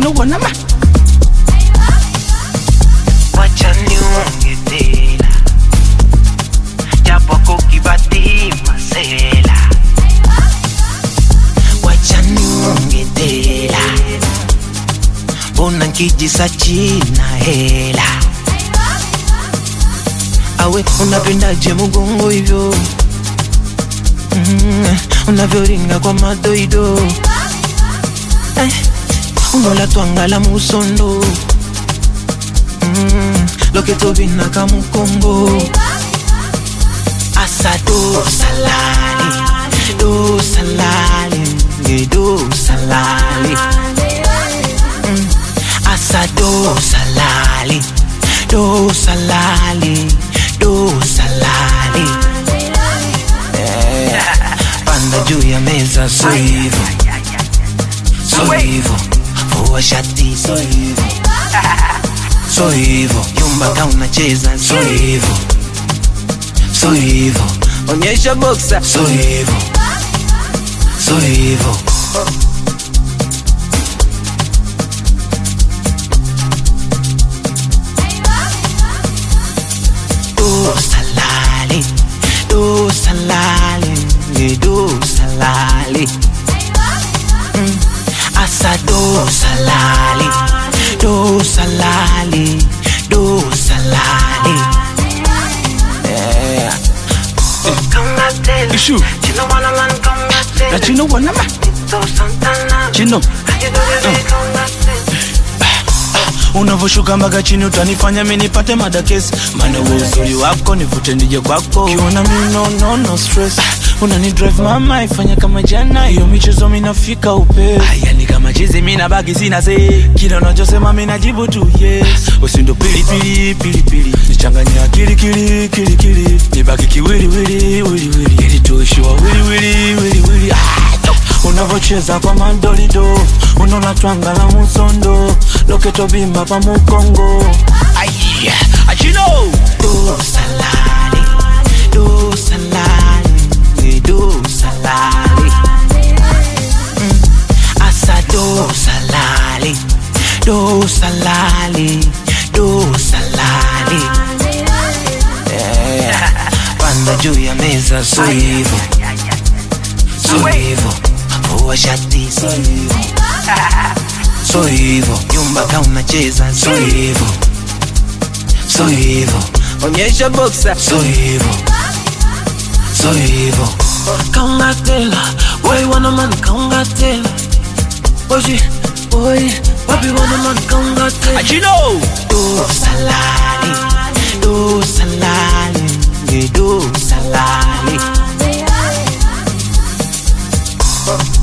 Achino wanama wacha niongezela japo kukibati masela wacha niongezela bona nkijisa china hela awe unapendaje mugongo hivyo unavyoringa kwa madoido unola twangala musondo loketo bina kamukongo asado salali do salali do salali asado salali do salali do salali panda juu ya meza so hivyo so hivyo fua shati so hivyo so hivyo yumba ka unacheza so hivyo so hivyo onyesha boxa so hivyo so hivyo do salali do salali do salali asado salali do salali do salali Ishu Achino wanama Chino Unavoshuka mpaka chini utanifanya mimi nipate madakesi maana wewe uzuri wako nivute nije kwako ukiona mimi no stress unani drive mama ifanya kama jana hiyo michezo mimi nafika upe yani kama chizi mimi nabaki sina say kila unachosema mimi najibu tu yes usindo pili nichanganya kili nibaki kiwili ili tuishwa wili unavocheza kwa mandolido unola twangala musondo loketo bimba pa mukongo aye achino do salali do salali do salali asado salali do salali do salali panda juu ya meza so hivyo so hivyo fua shati so hivyo so hivyo yumba ka unacheza so hivyo so hivyo onyesha boxa so hivyo so hivyo kaungatela boy wana man kaungatela boy wapi wana man kaungatela achino do salali do salali do salali